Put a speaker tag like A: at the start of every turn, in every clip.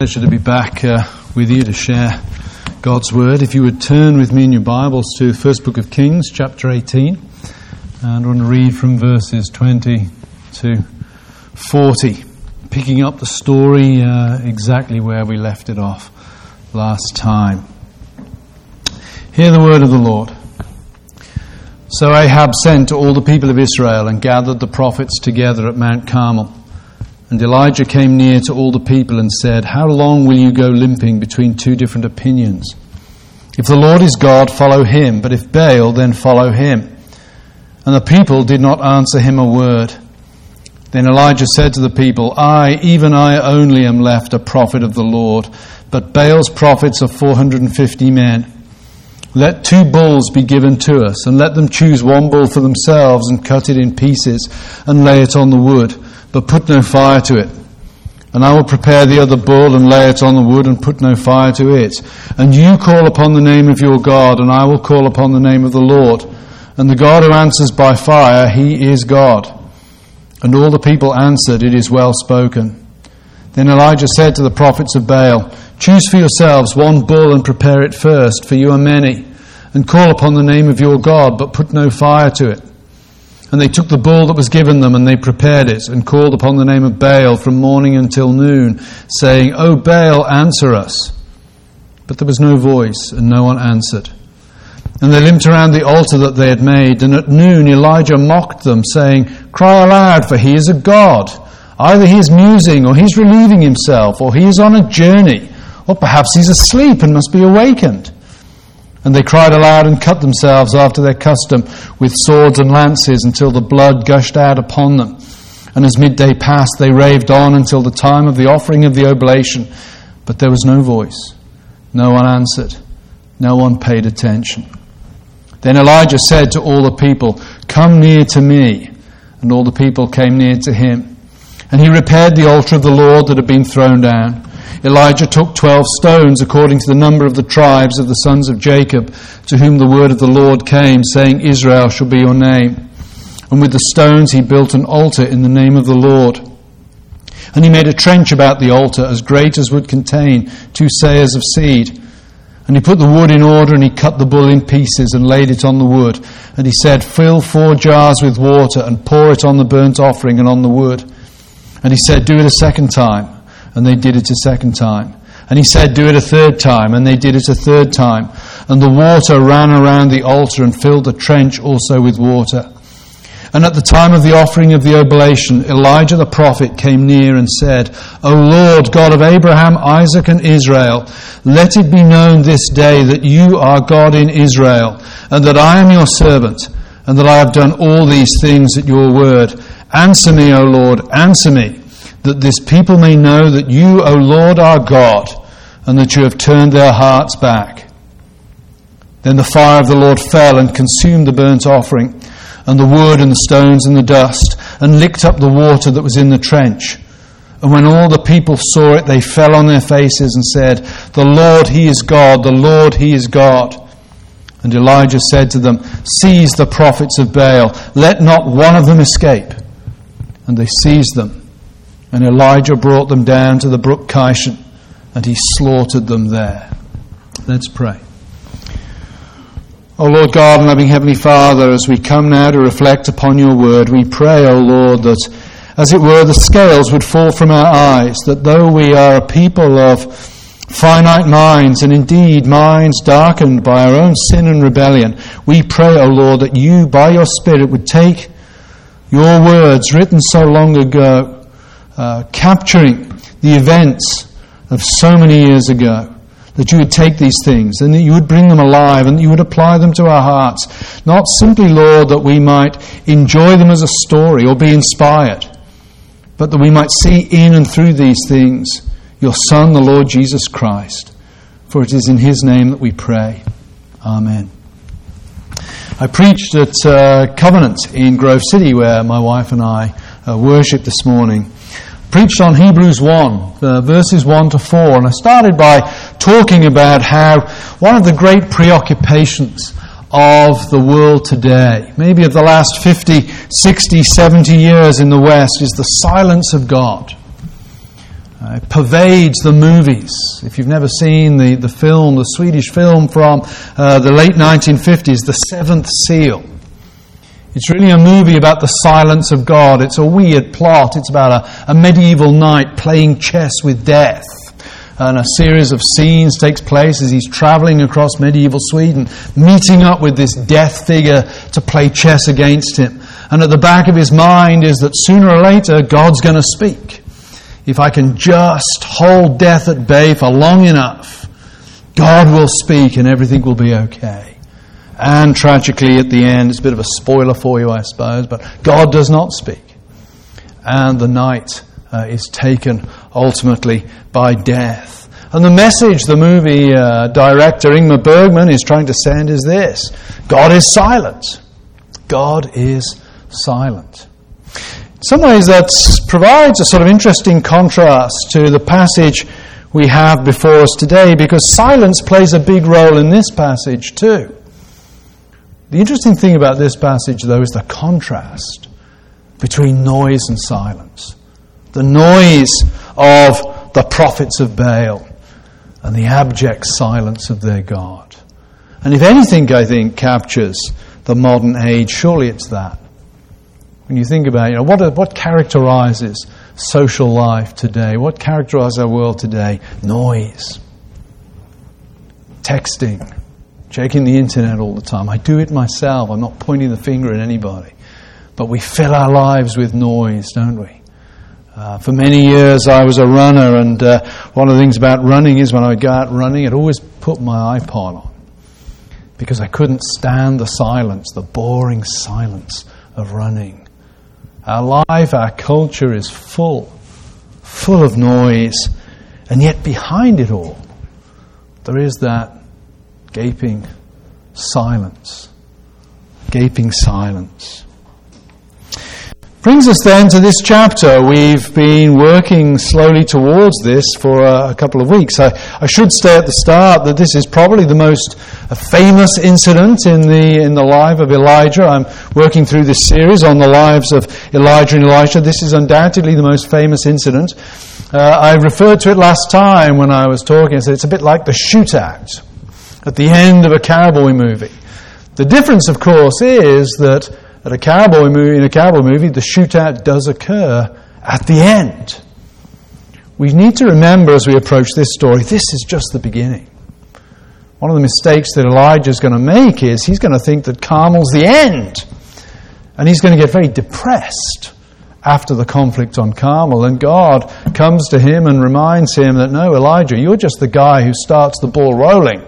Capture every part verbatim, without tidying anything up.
A: Pleasure to be back uh, with you to share God's Word. If you would turn with me in your Bibles to the first book of Kings, chapter eighteen, and I want to read from verses twenty to forty, picking up the story uh, exactly where we left it off last time. Hear the word of the Lord. So Ahab sent to all the people of Israel and gathered the prophets together at Mount Carmel. And Elijah came near to all the people and said, "How long will you go limping between two different opinions? If the Lord is God, follow him, but if Baal, then follow him." And the people did not answer him a word. Then Elijah said to the people, "I, even I only am left a prophet of the Lord, but Baal's prophets are four hundred fifty men. Let two bulls be given to us, and let them choose one bull for themselves and cut it in pieces and lay it on the wood, but put no fire to it. And I will prepare the other bull and lay it on the wood and put no fire to it. And you call upon the name of your God, and I will call upon the name of the Lord. And the God who answers by fire, he is God." And all the people answered, "It is well spoken." Then Elijah said to the prophets of Baal, "Choose for yourselves one bull and prepare it first, for you are many. And call upon the name of your God, but put no fire to it." And they took the bull that was given them, and they prepared it, and called upon the name of Baal from morning until noon, saying, "O Baal, answer us." But there was no voice, and no one answered. And they limped around the altar that they had made, and at noon Elijah mocked them, saying, "Cry aloud, for he is a god. Either he is musing, or he is relieving himself, or he is on a journey, or perhaps he is asleep and must be awakened." And they cried aloud and cut themselves after their custom with swords and lances until the blood gushed out upon them. And as midday passed, they raved on until the time of the offering of the oblation. But there was no voice. No one answered. No one paid attention. Then Elijah said to all the people, "Come near to me." And all the people came near to him. And he repaired the altar of the Lord that had been thrown down. Elijah took twelve stones according to the number of the tribes of the sons of Jacob, to whom the word of the Lord came, saying, "Israel shall be your name." And with the stones he built an altar in the name of the Lord. And he made a trench about the altar as great as would contain two seahs of seed. And he put the wood in order, and he cut the bull in pieces and laid it on the wood. And he said, "Fill four jars with water and pour it on the burnt offering and on the wood." And he said, "Do it a second time." And they did it a second time. And he said, "Do it a third time." And they did it a third time. And the water ran around the altar and filled the trench also with water. And at the time of the offering of the oblation, Elijah the prophet came near and said, "O Lord, God of Abraham, Isaac, and Israel, let it be known this day that you are God in Israel, and that I am your servant, and that I have done all these things at your word. Answer me, O Lord, answer me, that this people may know that you, O Lord, are God, and that you have turned their hearts back." Then the fire of the Lord fell and consumed the burnt offering, and the wood and the stones and the dust, and licked up the water that was in the trench. And when all the people saw it, they fell on their faces and said, "The Lord, he is God, the Lord, he is God." And Elijah said to them, "Seize the prophets of Baal, let not one of them escape." And they seized them. And Elijah brought them down to the brook Kishon, and he slaughtered them there. Let's pray. O Lord God and loving Heavenly Father, as we come now to reflect upon your word, we pray, O Lord, that, as it were, the scales would fall from our eyes, that though we are a people of finite minds, and indeed minds darkened by our own sin and rebellion, we pray, O Lord, that you, by your Spirit, would take your words written so long ago, Uh, capturing the events of so many years ago, that you would take these things and that you would bring them alive and that you would apply them to our hearts. Not simply, Lord, that we might enjoy them as a story or be inspired, but that we might see in and through these things your Son, the Lord Jesus Christ. For it is in his name that we pray. Amen. I preached at uh, Covenant in Grove City, where my wife and I uh, worshipped this morning. Preached on Hebrews one, uh, verses one to four, and I started by talking about how one of the great preoccupations of the world today, maybe of the last fifty, sixty, seventy years in the West, is the silence of God. Uh, Uh, it pervades the movies. If you've never seen the, the film, the Swedish film from uh, the late nineteen fifties, The Seventh Seal. It's really a movie about the silence of God. It's a weird plot. It's about a, a medieval knight playing chess with death. And a series of scenes takes place as he's travelling across medieval Sweden, meeting up with this death figure to play chess against him. And at the back of his mind is that sooner or later, God's going to speak. If I can just hold death at bay for long enough, God will speak and everything will be okay. And tragically at the end, it's a bit of a spoiler for you, I suppose, but God does not speak. And the knight uh, is taken ultimately by death. And the message the movie uh, director Ingmar Bergman is trying to send is this: God is silent. God is silent. In some ways that provides a sort of interesting contrast to the passage we have before us today, because silence plays a big role in this passage too. The interesting thing about this passage, though, is the contrast between noise and silence. The noise of the prophets of Baal and the abject silence of their God. And if anything, I think, captures the modern age, surely it's that. When you think about, you know, what what characterizes social life today? What characterizes our world today? Noise. Texting. Checking the internet all the time. I do it myself. I'm not pointing the finger at anybody. But we fill our lives with noise, don't we? Uh, for many years I was a runner, and uh, one of the things about running is when I would go out running, I'd always put my iPod on. Because I couldn't stand the silence, the boring silence of running. Our life, our culture is full, full of noise. And yet behind it all, there is that gaping silence. Gaping silence. Brings us then to this chapter. We've been working slowly towards this for a, a couple of weeks. I, I should say at the start that this is probably the most famous incident in the in the life of Elijah. I'm working through this series on the lives of Elijah and Elisha. This is undoubtedly the most famous incident. Uh, I referred to it last time when I was talking. I said it's a bit like the shootout at the end of a cowboy movie. The difference, of course, is that At a cowboy movie, in a cowboy movie, the shootout does occur at the end. We need to remember as we approach this story, this is just the beginning. One of the mistakes that Elijah is going to make is he's going to think that Carmel's the end. And he's going to get very depressed after the conflict on Carmel. And God comes to him and reminds him that, no, Elijah, you're just the guy who starts the ball rolling.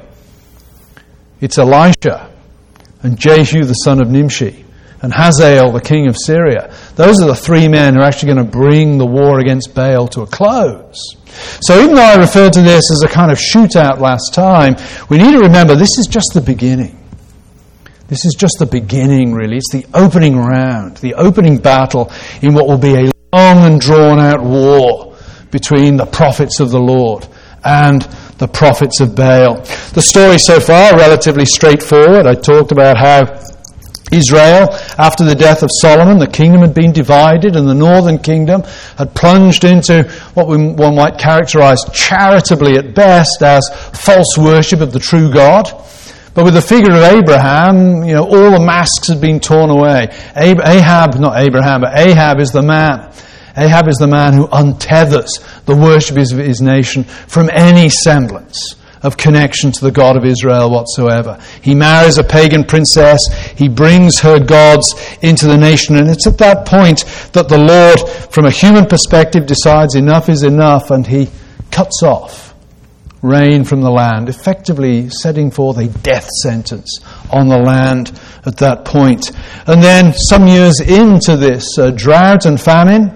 A: It's Elisha and Jehu the son of Nimshi and Hazael, the king of Syria. Those are the three men who are actually going to bring the war against Baal to a close. So even though I referred to this as a kind of shootout last time, we need to remember this is just the beginning. This is just the beginning, really. It's the opening round, the opening battle in what will be a long and drawn-out war between the prophets of the Lord and the prophets of Baal. The story so far, relatively straightforward. I talked about how Israel, after the death of Solomon, the kingdom had been divided, and the northern kingdom had plunged into what one might characterize charitably at best as false worship of the true God. But with the figure of Abraham, you know, all the masks had been torn away. Ahab, not Abraham, but Ahab is the man. Ahab is the man who untethers the worship of his nation from any semblance of connection to the God of Israel whatsoever. He marries a pagan princess. He brings her gods into the nation. And it's at that point that the Lord, from a human perspective, decides enough is enough, and he cuts off rain from the land, effectively setting forth a death sentence on the land at that point. And then some years into this uh, drought and famine,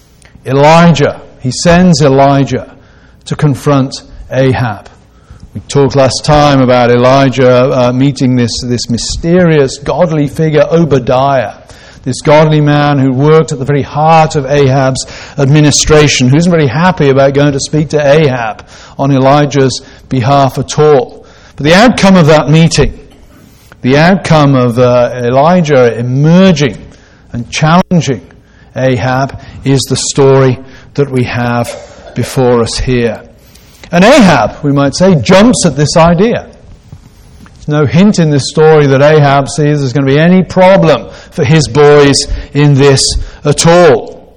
A: Elijah, he sends Elijah to confront Ahab. We talked last time about Elijah uh, meeting this, this mysterious godly figure, Obadiah, this godly man who worked at the very heart of Ahab's administration, who isn't very happy about going to speak to Ahab on Elijah's behalf at all. But the outcome of that meeting, the outcome of uh, Elijah emerging and challenging Ahab, is the story that we have before us here. And Ahab, we might say, jumps at this idea. There's no hint in this story that Ahab sees there's going to be any problem for his boys in this at all.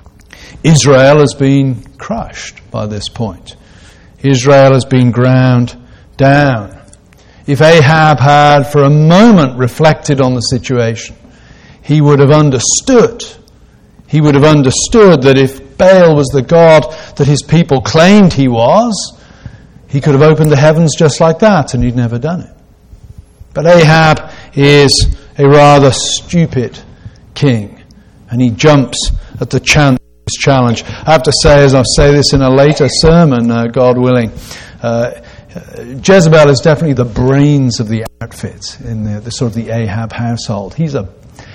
A: Israel has been crushed by this point. Israel has been ground down. If Ahab had for a moment reflected on the situation, he would have understood. He would have understood that if Baal was the god that his people claimed he was, he could have opened the heavens just like that, and he'd never done it. But Ahab is a rather stupid king, and he jumps at the chance of this challenge. I have to say, as I'll say this in a later sermon, uh, God willing, uh, Jezebel is definitely the brains of the outfit in the, the sort of the Ahab household. He's a,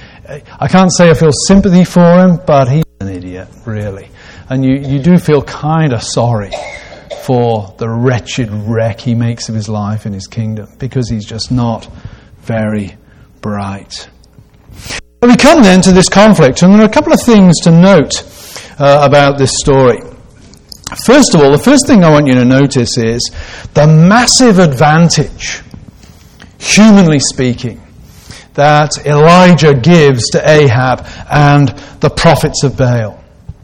A: I can't say I feel sympathy for him, but he's an idiot, really. And you, you do feel kind of sorry for the wretched wreck he makes of his life in his kingdom, because he's just not very bright. But we come then to this conflict, and there are a couple of things to note uh, about this story. First of all, the first thing I want you to notice is the massive advantage, humanly speaking, that Elijah gives to Ahab and the prophets of Baal.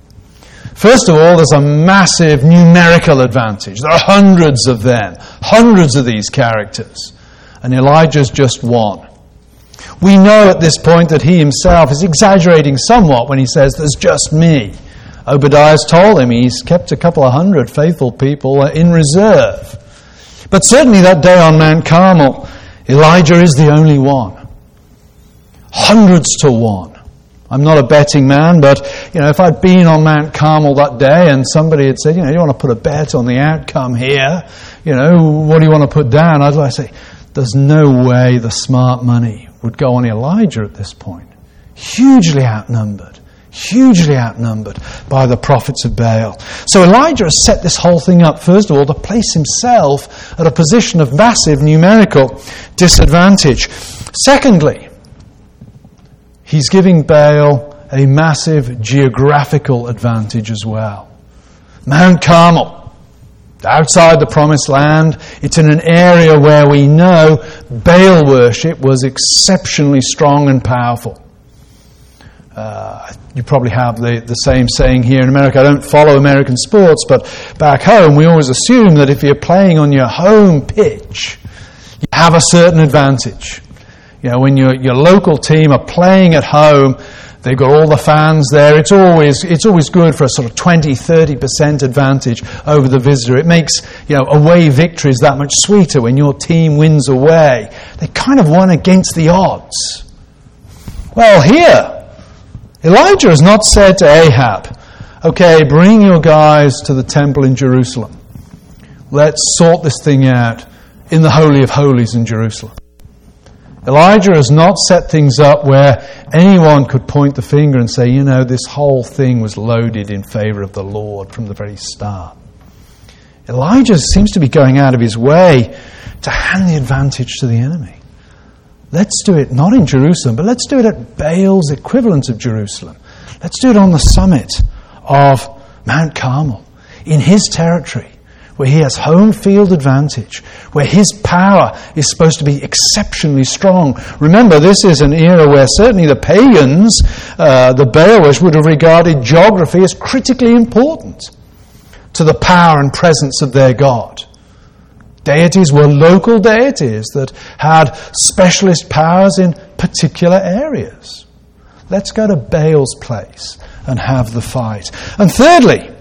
A: First of all, there's a massive numerical advantage. There are hundreds of them, hundreds of these characters, and Elijah's just one. We know at this point that he himself is exaggerating somewhat when he says, "There's just me." Obadiah's told him he's kept a couple of hundred faithful people in reserve. But certainly that day on Mount Carmel, Elijah is the only one. Hundreds to one. I'm not a betting man, but you know, if I'd been on Mount Carmel that day and somebody had said, you know, you want to put a bet on the outcome here, you know, what do you want to put down? I'd like to say, there's no way the smart money would go on Elijah at this point. Hugely outnumbered. Hugely outnumbered by the prophets of Baal. So Elijah has set this whole thing up, first of all, to place himself at a position of massive numerical disadvantage. Secondly, he's giving Baal a massive geographical advantage as well. Mount Carmel, outside the promised land, it's in an area where we know Baal worship was exceptionally strong and powerful. Uh, you probably have the, the same saying here in America. I don't follow American sports, but back home we always assume that if you're playing on your home pitch, you have a certain advantage. You know, when your your local team are playing at home, they've got all the fans there. It's always it's always good for a sort of twenty, thirty percent advantage over the visitor. It makes, you know, away victories that much sweeter when your team wins away. They kind of won against the odds. Well, here, Elijah has not said to Ahab, okay, bring your guys to the temple in Jerusalem. Let's sort this thing out in the Holy of Holies in Jerusalem. Elijah has not set things up where anyone could point the finger and say, you know, this whole thing was loaded in favor of the Lord from the very start. Elijah seems to be going out of his way to hand the advantage to the enemy. Let's do it not in Jerusalem, but let's do it at Baal's equivalent of Jerusalem. Let's do it on the summit of Mount Carmel, in his territory, where he has home field advantage, where his power is supposed to be exceptionally strong. Remember, this is an era where certainly the pagans, uh, the Baalish, would have regarded geography as critically important to the power and presence of their God. Deities were local deities that had specialist powers in particular areas. Let's go to Baal's place and have the fight. And thirdly,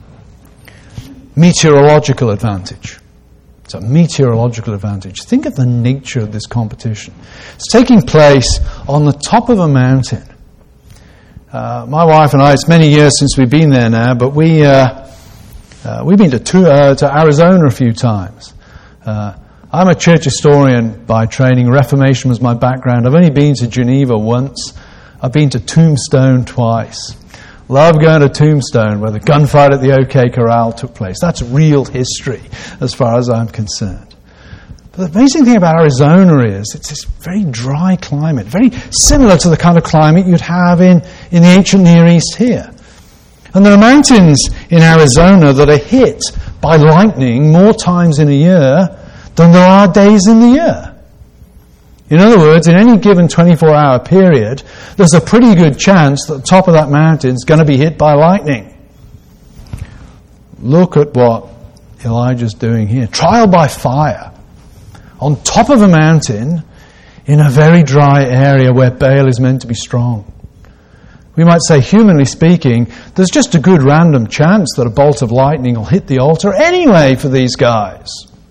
A: meteorological advantage. It's a meteorological advantage. Think of the nature of this competition. It's taking place on the top of a mountain. Uh, my wife and I, it's many years since we've been there now, but we, uh, uh, we've been to, to, uh, to Arizona a few times. Uh, I'm a church historian by training. Reformation was my background. I've only been to Geneva once. I've been to Tombstone twice. Love going to Tombstone, where the gunfight at the OK Corral took place. That's real history, as far as I'm concerned. But the amazing thing about Arizona is it's this very dry climate, very similar to the kind of climate you'd have in, in the ancient Near East here. And there are mountains in Arizona that are hit by lightning more times in a year than there are days in the year. In other words, in any given twenty-four hour period, there's a pretty good chance that the top of that mountain is going to be hit by lightning. Look at what Elijah's doing here. Trial by fire. On top of a mountain in a very dry area where Baal is meant to be strong. We might say, humanly speaking, there's just a good random chance that a bolt of lightning will hit the altar anyway for these guys.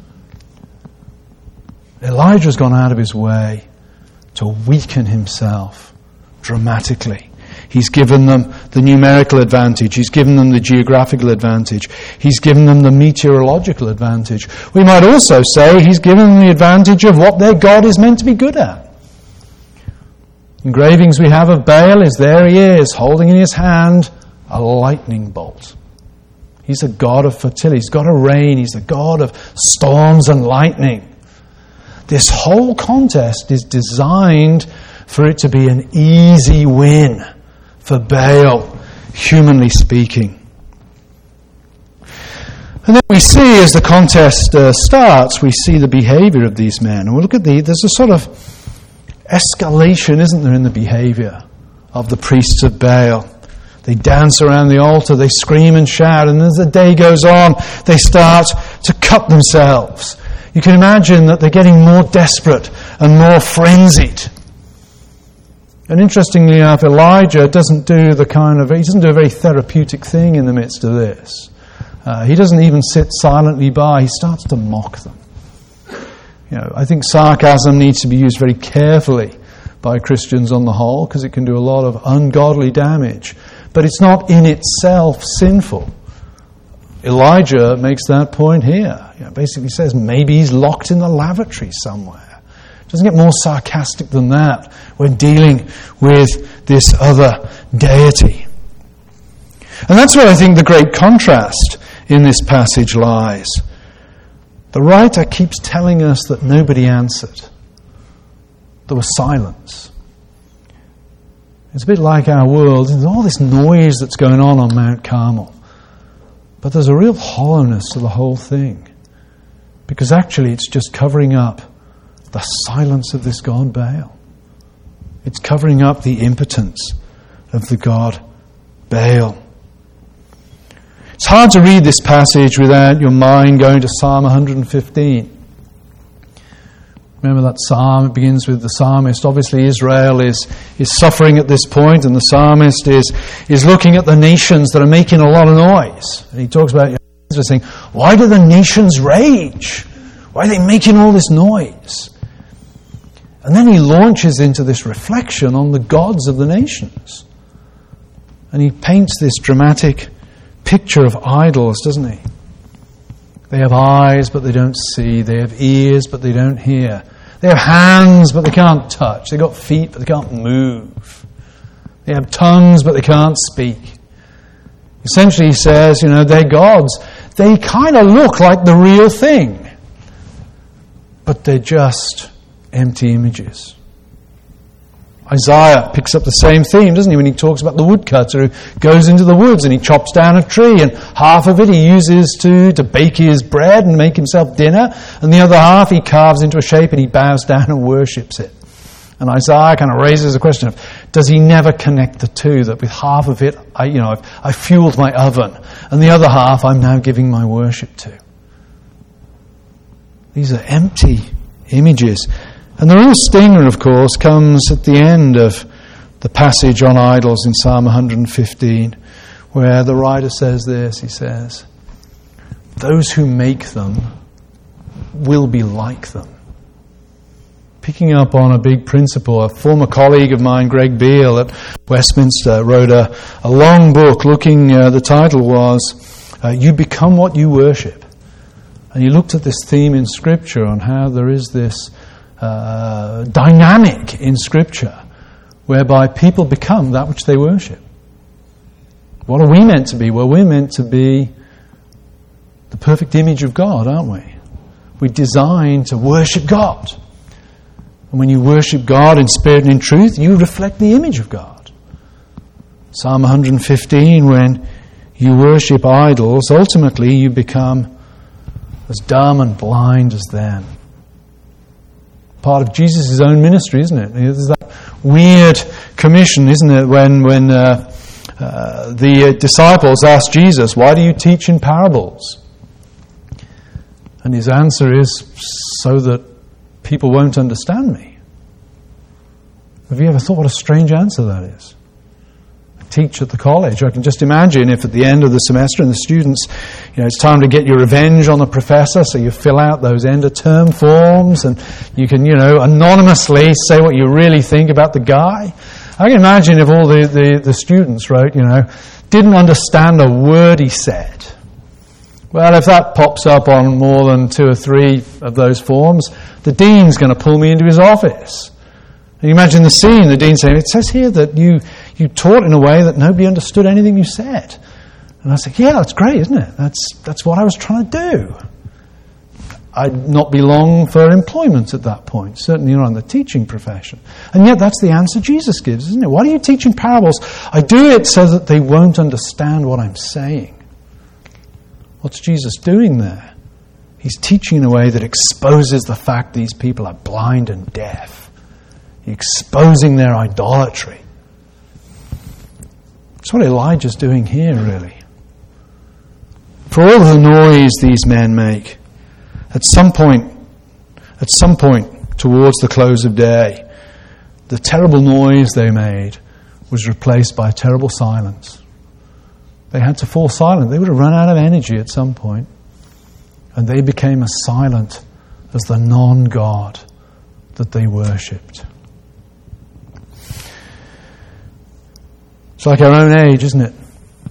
A: Elijah's gone out of his way to weaken himself dramatically. He's given them the numerical advantage. He's given them the geographical advantage. He's given them the meteorological advantage. We might also say he's given them the advantage of what their God is meant to be good at. Engravings we have of Baal is there he is, holding in his hand a lightning bolt. He's a god of fertility. He's god of rain. He's a god of storms and lightning. This whole contest is designed for it to be an easy win for Baal, humanly speaking. And then we see, as the contest uh, starts, we see the behavior of these men. And we look at the, there's a sort of escalation, isn't there, in the behavior of the priests of Baal. They dance around the altar, they scream and shout, and as the day goes on, they start to cut themselves. You can imagine that they're getting more desperate and more frenzied. And interestingly enough, Elijah doesn't do the kind of, he doesn't do a very therapeutic thing in the midst of this. Uh, he doesn't even sit silently by, he starts to mock them. You know, I think sarcasm needs to be used very carefully by Christians on the whole, because it can do a lot of ungodly damage. But it's not in itself sinful. Elijah makes that point here. You know, basically says maybe he's locked in the lavatory somewhere. Doesn't get more sarcastic than that when dealing with this other deity. And that's where I think the great contrast in this passage lies. The writer keeps telling us that nobody answered. There was silence. It's a bit like our world. There's all this noise that's going on on Mount Carmel. But there's a real hollowness to the whole thing. Because actually it's just covering up the silence of this god Baal. It's covering up the impotence of the god Baal. It's hard to read this passage without your mind going to Psalm one hundred fifteen. Remember that psalm, it begins with the psalmist. Obviously Israel is, is suffering at this point, and the psalmist is, is looking at the nations that are making a lot of noise. And he talks about, saying, why do the nations rage? Why are they making all this noise? And then he launches into this reflection on the gods of the nations. And he paints this dramatic picture of idols, doesn't he? They have eyes, but they don't see. They have ears, but they don't hear. They have hands, but they can't touch. They've got feet, but they can't move. They have tongues, but they can't speak. Essentially, he says, you know, they're gods. They kind of look like the real thing, but they're just empty images. Isaiah picks up the same theme, doesn't he, when he talks about the woodcutter who goes into the woods and he chops down a tree, and half of it he uses to, to bake his bread and make himself dinner, and the other half he carves into a shape and he bows down and worships it. And Isaiah kind of raises the question of, does he never connect the two, that with half of it, I, you know, I've, I've fueled my oven, and the other half I'm now giving my worship to? These are empty images. And the real stinger, of course, comes at the end of the passage on idols in Psalm one hundred fifteen, where the writer says this, he says, those who make them will be like them. Picking up on a big principle, a former colleague of mine, Greg Beale at Westminster, wrote a, a long book looking, uh, the title was, uh, You Become What You Worship. And he looked at this theme in Scripture on how there is this Uh, dynamic in Scripture whereby people become that which they worship. What are we meant to be? Well, we're meant to be the perfect image of God, aren't we? We're designed to worship God. And when you worship God in spirit and in truth, you reflect the image of God. Psalm one hundred fifteen, when you worship idols, ultimately you become as dumb and blind as them. Part of Jesus' own ministry, isn't it? There's that weird commission, isn't it, when when uh, uh, the disciples asked Jesus, "Why do you teach in parables?" And his answer is, "So that people won't understand me." Have you ever thought what a strange answer that is? I teach at the college. I can just imagine if at the end of the semester and the students, you know, it's time to get your revenge on the professor, so you fill out those end of term forms and you can, you know, anonymously say what you really think about the guy. I can imagine if all the, the, the students wrote, you know, didn't understand a word he said. Well, if that pops up on more than two or three of those forms, the dean's going to pull me into his office. And you imagine the scene, the dean saying, "It says here that you, you taught in a way that nobody understood anything you said." And I said, "Yeah, that's great, isn't it? That's, that's what I was trying to do." I'd not be long for employment at that point, certainly not in the teaching profession. And yet that's the answer Jesus gives, isn't it? Why do you teach in parables? I do it so that they won't understand what I'm saying. What's Jesus doing there? He's teaching in a way that exposes the fact these people are blind and deaf. He's exposing their idolatry. That's what Elijah's doing here, really. For all the noise these men make, at some point, at some point towards the close of day, the terrible noise they made was replaced by terrible silence. They had to fall silent. They would have run out of energy at some point. And they became as silent as the non-God that they worshipped. It's like our own age, isn't it?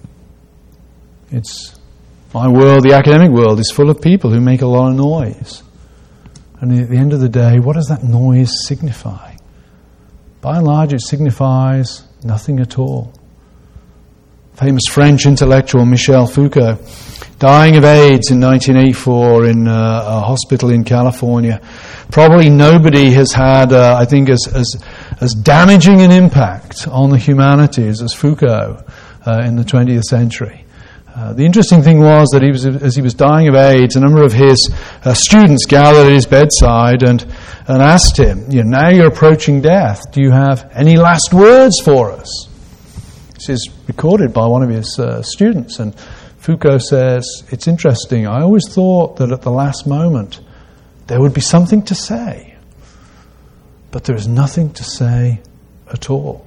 A: It's my world, the academic world, is full of people who make a lot of noise. And at the end of the day, what does that noise signify? By and large, it signifies nothing at all. Famous French intellectual Michel Foucault, dying of AIDS in nineteen eighty-four in uh, a hospital in California. Probably nobody has had, uh, I think, as, as as damaging an impact on the humanities as Foucault uh, in the twentieth century. Uh, the interesting thing was that he was, as he was dying of AIDS, a number of his uh, students gathered at his bedside and, and asked him, you know, "Now you're approaching death, do you have any last words for us?" This is recorded by one of his uh, students, and Foucault says, "It's interesting, I always thought that at the last moment there would be something to say, but there is nothing to say at all.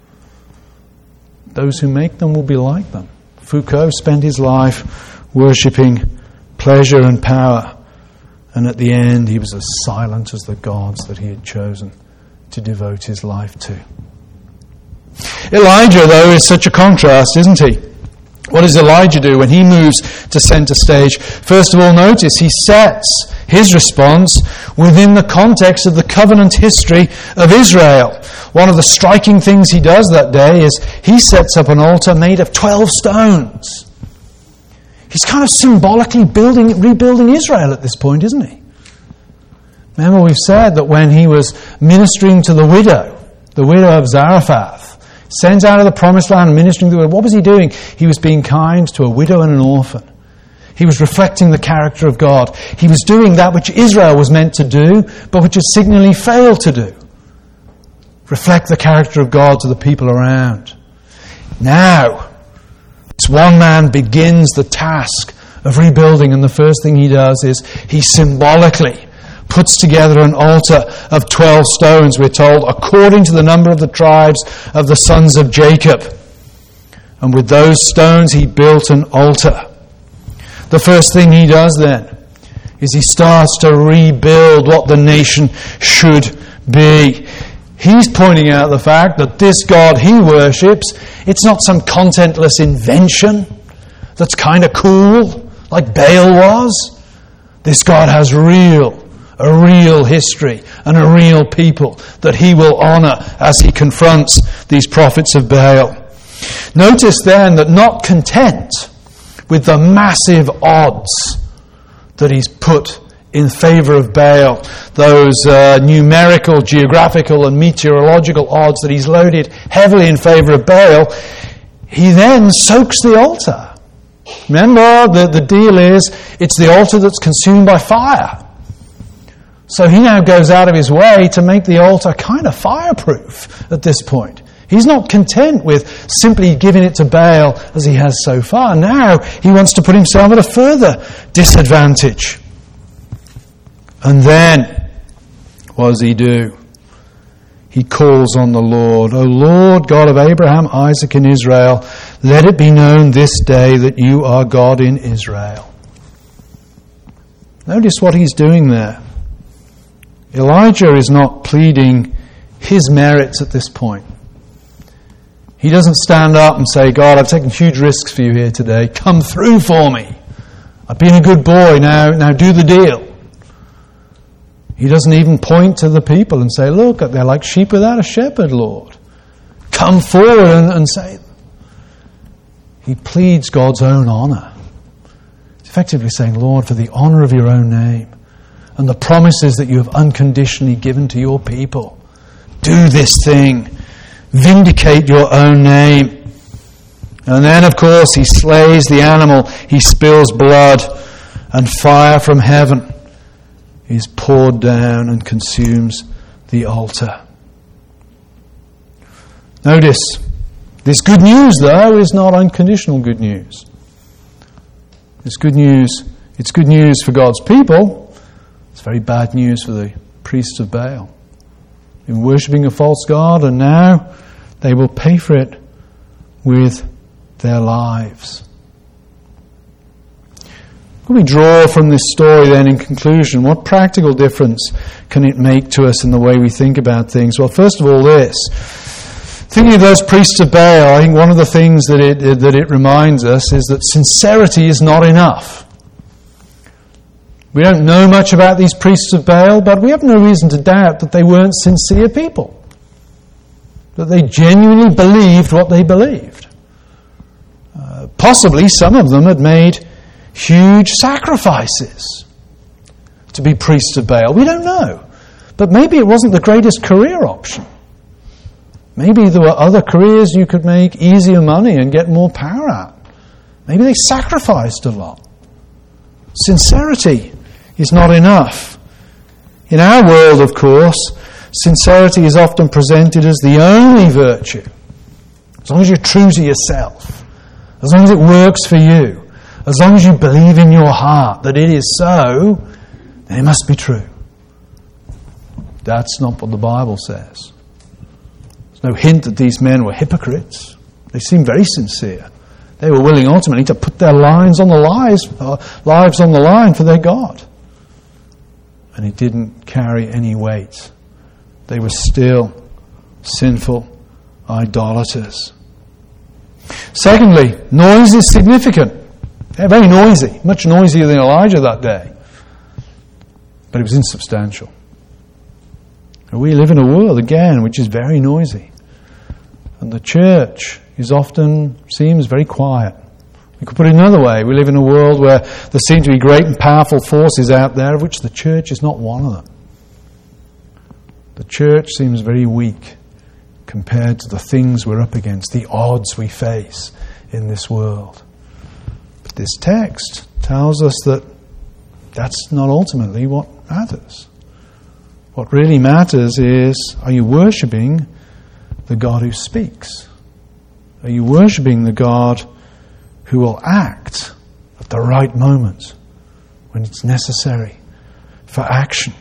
A: Those who make them will be like them." Foucault spent his life worshipping pleasure and power, and at the end he was as silent as the gods that he had chosen to devote his life to. Elijah, though, is such a contrast, isn't he? What does Elijah do when he moves to center stage? First of all, notice he sets his response within the context of the covenant history of Israel. One of the striking things he does that day is he sets up an altar made of twelve stones. He's kind of symbolically building, rebuilding Israel at this point, isn't he? Remember, we've said that when he was ministering to the widow, the widow of Zarephath, sent out of the promised land and ministering to the widow, what was he doing? He was being kind to a widow and an orphan. He was reflecting the character of God. He was doing that which Israel was meant to do, but which has signally failed to do. Reflect the character of God to the people around. Now, this one man begins the task of rebuilding, and the first thing he does is he symbolically puts together an altar of twelve stones, we're told, according to the number of the tribes of the sons of Jacob. And with those stones he built an altar. The first thing he does then is he starts to rebuild what the nation should be. He's pointing out the fact that this God he worships, it's not some contentless invention that's kind of cool, like Baal was. This God has real, a real history and a real people that he will honor as he confronts these prophets of Baal. Notice then that not content with the massive odds that he's put in favor of Baal, those uh, numerical, geographical and meteorological odds that he's loaded heavily in favor of Baal, he then soaks the altar. Remember, the, the deal is, it's the altar that's consumed by fire. So he now goes out of his way to make the altar kind of fireproof at this point. He's not content with simply giving it to Baal as he has so far. Now he wants to put himself at a further disadvantage. And then, what does he do? He calls on the Lord. O Lord, God of Abraham, Isaac, and Israel, let it be known this day that you are God in Israel. Notice what he's doing there. Elijah is not pleading his merits at this point. He doesn't stand up and say, God, I've taken huge risks for you here today. Come through for me. I've been a good boy. Now, now do the deal. He doesn't even point to the people and say, look, they're like sheep without a shepherd, Lord. Come forward and, and say. He pleads God's own honour. He's effectively saying, Lord, for the honour of your own name and the promises that you have unconditionally given to your people, do this thing. Vindicate your own name. And then, of course, he slays the animal. He spills blood, and fire from heaven is poured down and consumes the altar. Notice, this good news, though, is not unconditional good news. It's good news. It's good news for God's people. It's very bad news for the priests of Baal. In worshipping a false god, and now they will pay for it with their lives. What can we draw from this story then in conclusion? What practical difference can it make to us in the way we think about things? Well, first of all, this. Thinking of those priests of Baal, I think one of the things that it, that it reminds us is that sincerity is not enough. We don't know much about these priests of Baal, but we have no reason to doubt that they weren't sincere people. That they genuinely believed what they believed. Uh, possibly some of them had made huge sacrifices to be priests of Baal. We don't know. But maybe it wasn't the greatest career option. Maybe there were other careers you could make easier money and get more power at. Maybe they sacrificed a lot. Sincerity is not enough. In our world, of course, sincerity is often presented as the only virtue. As long as you're true to yourself, as long as it works for you, as long as you believe in your heart that it is so, then it must be true. That's not what the Bible says. There's no hint that these men were hypocrites. They seem very sincere. They were willing ultimately to put their lives on the lives, uh, lives on the line for their God. And it didn't carry any weight. They were still sinful idolaters. Secondly, noise is significant. They're very noisy, much noisier than Elijah that day. But it was insubstantial. We live in a world, again, which is very noisy. And the church is often, seems very quiet. We could put it another way. We live in a world where there seem to be great and powerful forces out there, of which the church is not one of them. The church seems very weak compared to the things we're up against, the odds we face in this world. But this text tells us that that's not ultimately what matters. What really matters is, are you worshipping the God who speaks? Are you worshipping the God who will act at the right moment when it's necessary for action?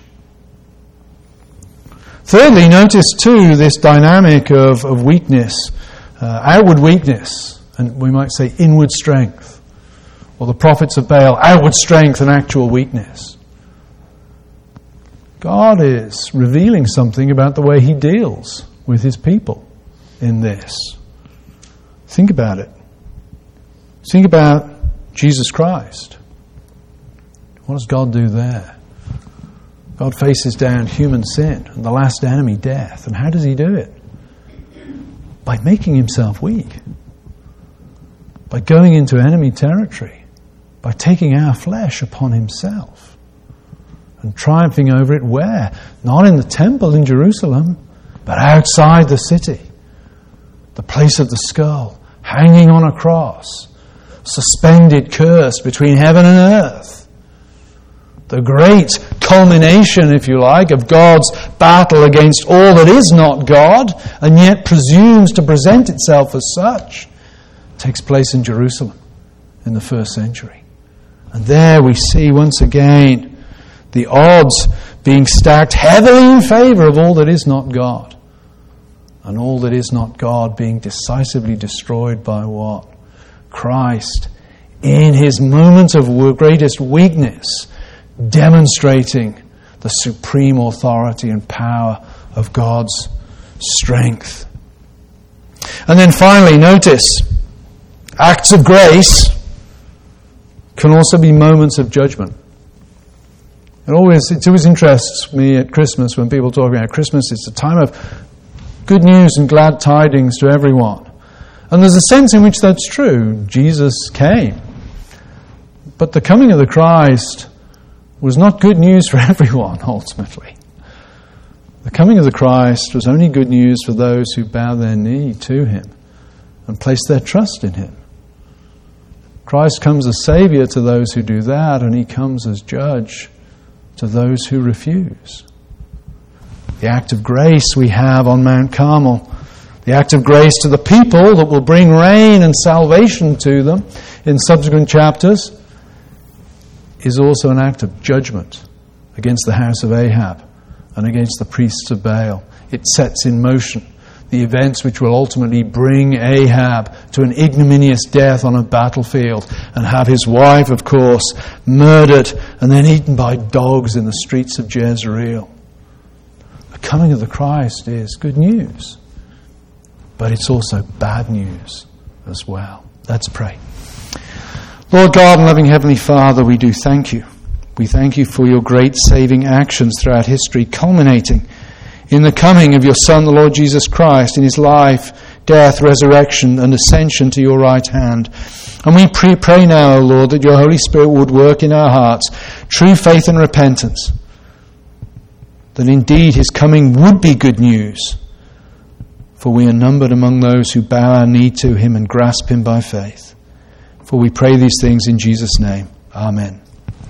A: Thirdly, notice too this dynamic of, of weakness, uh, outward weakness, and we might say inward strength. Or the prophets of Baal, outward strength and actual weakness. God is revealing something about the way he deals with his people in this. Think about it. Think about Jesus Christ. What does God do there? God faces down human sin and the last enemy, death. And how does he do it? By making himself weak. By going into enemy territory. By taking our flesh upon himself. And triumphing over it where? Not in the temple in Jerusalem, but outside the city. The place of the skull, hanging on a cross. suspended curse between heaven and earth. The great culmination, if you like, of God's battle against all that is not God and yet presumes to present itself as such, takes place in Jerusalem in the first century. And there we see once again the odds being stacked heavily in favor of all that is not God. And all that is not God being decisively destroyed by what? Christ, in his moment of greatest weakness, demonstrating the supreme authority and power of God's strength. And then finally, notice, acts of grace can also be moments of judgment. It always, it always interests me at Christmas when people talk about Christmas. It's a time of good news and glad tidings to everyone. And there's a sense in which that's true. Jesus came. But the coming of the Christ was not good news for everyone, ultimately. The coming of the Christ was only good news for those who bow their knee to him and place their trust in him. Christ comes as Saviour to those who do that, and he comes as Judge to those who refuse. The act of grace we have on Mount Carmel, the act of grace to the people that will bring rain and salvation to them in subsequent chapters, is also an act of judgment against the house of Ahab and against the priests of Baal. It sets in motion the events which will ultimately bring Ahab to an ignominious death on a battlefield and have his wife, of course, murdered and then eaten by dogs in the streets of Jezreel. The coming of the Christ is good news, but it's also bad news as well. Let's pray. Lord God and loving Heavenly Father, we do thank you. We thank you for your great saving actions throughout history, culminating in the coming of your Son, the Lord Jesus Christ, in his life, death, resurrection, and ascension to your right hand. And we pray, pray now, O Lord, that your Holy Spirit would work in our hearts true faith and repentance, that indeed his coming would be good news, for we are numbered among those who bow our knee to him and grasp him by faith. For we pray these things in Jesus' name. Amen.